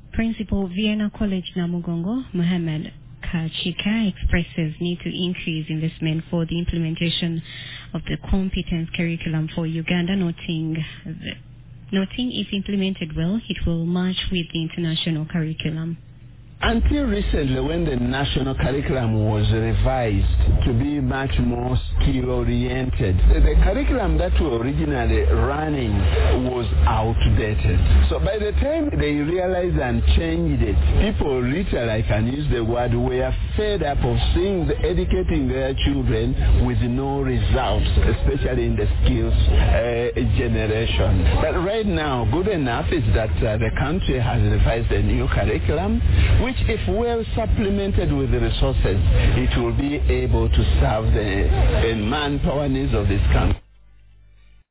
Principal Vienna College Namugongo, Mohammed Kachika, expresses need to increase investment for the implementation of the competence curriculum for Uganda, noting if implemented well, it will match with the international curriculum. Until recently, when the national curriculum was revised to be much more skill-oriented, the curriculum that were originally running was outdated. So by the time they realized and changed it, people literally, I can use the word, were fed up of educating their children with no results, especially in the skills generation. But right now, good enough is that the country has revised a new curriculum, which if well supplemented with the resources, it will be able to serve the manpower needs of this country.